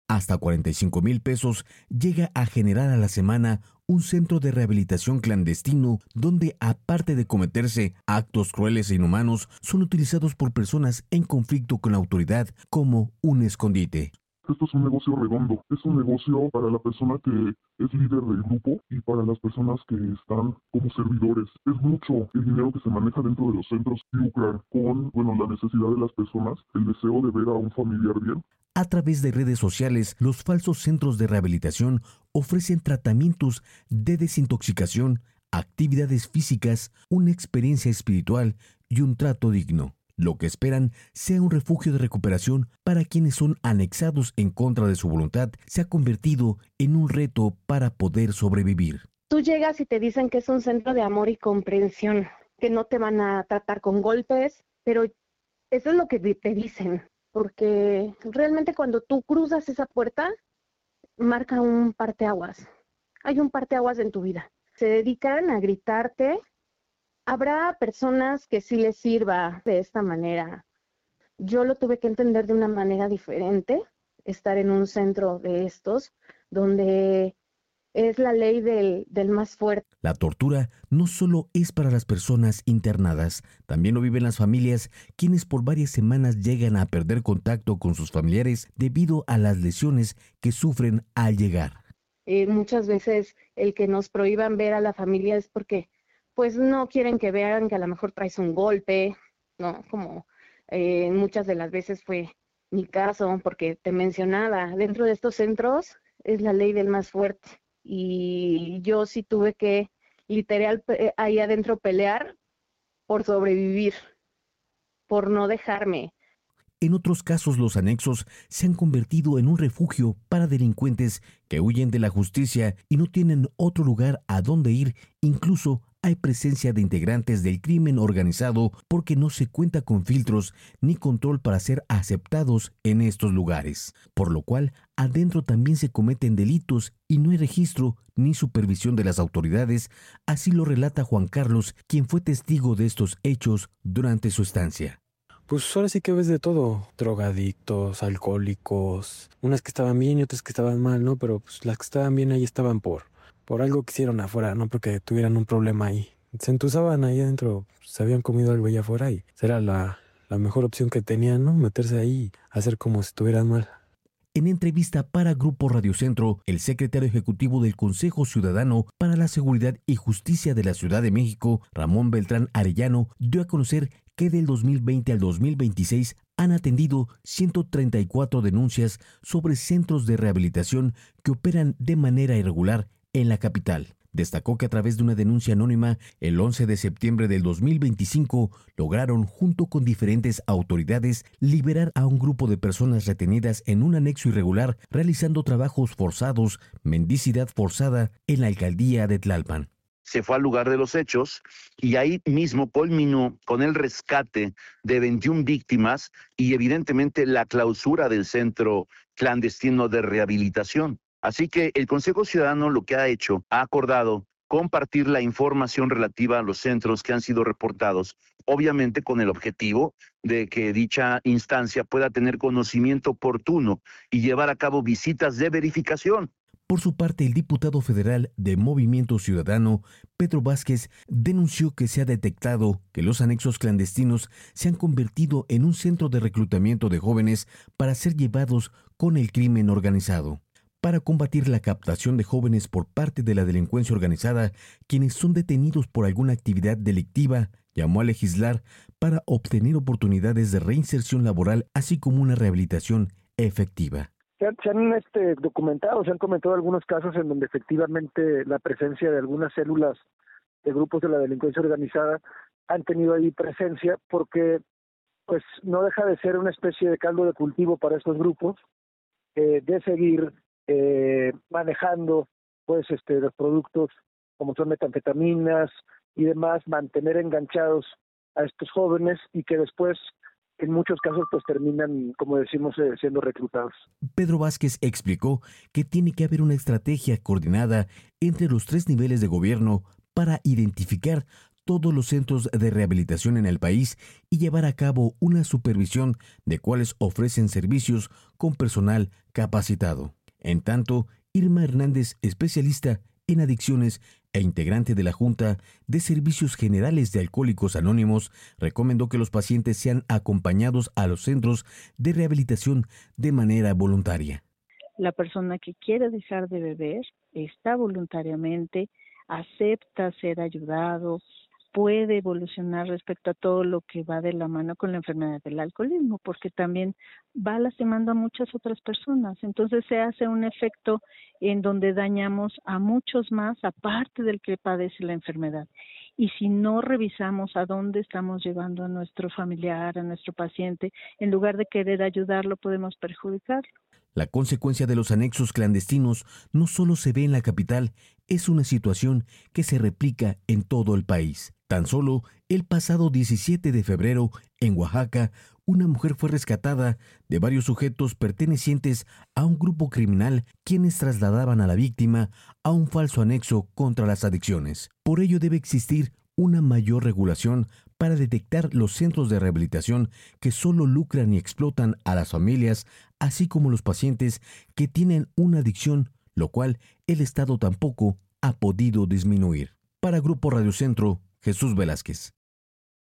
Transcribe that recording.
Hasta 45,000 pesos llega a generar a la semana un centro de rehabilitación clandestino donde, aparte de cometerse actos crueles e inhumanos, son utilizados por personas en conflicto con la autoridad como un escondite. Esto es un negocio redondo, es un negocio para la persona que es líder del grupo y para las personas que están como servidores. Es mucho el dinero que se maneja dentro de los centros y lucrar con, la necesidad de las personas, el deseo de ver a un familiar bien. A través de redes sociales, los falsos centros de rehabilitación ofrecen tratamientos de desintoxicación, actividades físicas, una experiencia espiritual y un trato digno. Lo que esperan sea un refugio de recuperación para quienes son anexados en contra de su voluntad, se ha convertido en un reto para poder sobrevivir. Tú llegas y te dicen que es un centro de amor y comprensión, que no te van a tratar con golpes, pero eso es lo que te dicen, porque realmente cuando tú cruzas esa puerta, marca un parteaguas. Hay un parteaguas en tu vida. Se dedican a gritarte. Habrá personas que sí les sirva de esta manera. Yo lo tuve que entender de una manera diferente, estar en un centro de estos, donde es la ley del más fuerte. La tortura no solo es para las personas internadas, también lo viven las familias, quienes por varias semanas llegan a perder contacto con sus familiares debido a las lesiones que sufren al llegar. Muchas veces el que nos prohíban ver a la familia es porque pues no quieren que vean que a lo mejor traes un golpe, ¿no? Como muchas de las veces fue mi caso, porque te mencionaba, dentro de estos centros es la ley del más fuerte. Y yo sí tuve que literal ahí adentro pelear por sobrevivir, por no dejarme. En otros casos, los anexos se han convertido en un refugio para delincuentes que huyen de la justicia y no tienen otro lugar a donde ir. Incluso hay presencia de integrantes del crimen organizado porque no se cuenta con filtros ni control para ser aceptados en estos lugares, por lo cual adentro también se cometen delitos y no hay registro ni supervisión de las autoridades. Así lo relata Juan Carlos, quien fue testigo de estos hechos durante su estancia. Pues ahora sí que ves de todo, drogadictos, alcohólicos, unas que estaban bien y otras que estaban mal, ¿no? Pero pues las que estaban bien ahí estaban por algo que hicieron afuera, no porque tuvieran un problema ahí. Se entusaban ahí adentro, se habían comido algo allá afuera y era la mejor opción que tenían, ¿no? Meterse ahí, hacer como si estuvieran mal. En entrevista para Grupo Radio Centro, el secretario ejecutivo del Consejo Ciudadano para la Seguridad y Justicia de la Ciudad de México, Ramón Beltrán Arellano, dio a conocer que del 2020 al 2026 han atendido 134 denuncias sobre centros de rehabilitación que operan de manera irregular en la capital. Destacó que a través de una denuncia anónima, el 11 de septiembre del 2025, lograron, junto con diferentes autoridades, liberar a un grupo de personas retenidas en un anexo irregular, realizando trabajos forzados, mendicidad forzada, en la alcaldía de Tlalpan. Se fue al lugar de los hechos y ahí mismo culminó con el rescate de 21 víctimas y evidentemente la clausura del centro clandestino de rehabilitación. Así que el Consejo Ciudadano lo que ha hecho, ha acordado compartir la información relativa a los centros que han sido reportados, obviamente con el objetivo de que dicha instancia pueda tener conocimiento oportuno y llevar a cabo visitas de verificación. Por su parte, el diputado federal de Movimiento Ciudadano, Pedro Vázquez, denunció que se ha detectado que los anexos clandestinos se han convertido en un centro de reclutamiento de jóvenes para ser llevados con el crimen organizado. Para combatir la captación de jóvenes por parte de la delincuencia organizada, quienes son detenidos por alguna actividad delictiva, llamó a legislar para obtener oportunidades de reinserción laboral, así como una rehabilitación efectiva. Se han documentado, se han comentado algunos casos en donde efectivamente la presencia de algunas células de grupos de la delincuencia organizada han tenido ahí presencia, porque pues no deja de ser una especie de caldo de cultivo para estos grupos, de seguir manejando pues los productos como son metanfetaminas y demás, mantener enganchados a estos jóvenes y que después en muchos casos pues terminan, como decimos, siendo reclutados. Pedro Vázquez explicó que tiene que haber una estrategia coordinada entre los 3 niveles de gobierno para identificar todos los centros de rehabilitación en el país y llevar a cabo una supervisión de cuáles ofrecen servicios con personal capacitado. En tanto, Irma Hernández, especialista en adicciones e integrante de la Junta de Servicios Generales de Alcohólicos Anónimos, recomendó que los pacientes sean acompañados a los centros de rehabilitación de manera voluntaria. La persona que quiere dejar de beber está voluntariamente, acepta ser ayudado, puede evolucionar respecto a todo lo que va de la mano con la enfermedad del alcoholismo, porque también va lastimando a muchas otras personas. Entonces se hace un efecto en donde dañamos a muchos más, aparte del que padece la enfermedad. Y si no revisamos a dónde estamos llevando a nuestro familiar, a nuestro paciente, en lugar de querer ayudarlo, podemos perjudicarlo. La consecuencia de los anexos clandestinos no solo se ve en la capital, es una situación que se replica en todo el país. Tan solo el pasado 17 de febrero, en Oaxaca, una mujer fue rescatada de varios sujetos pertenecientes a un grupo criminal quienes trasladaban a la víctima a un falso anexo contra las adicciones. Por ello debe existir una mayor regulación para detectar los centros de rehabilitación que solo lucran y explotan a las familias, así como los pacientes que tienen una adicción, lo cual el Estado tampoco ha podido disminuir. Para Grupo Radio Centro, Jesús Velázquez.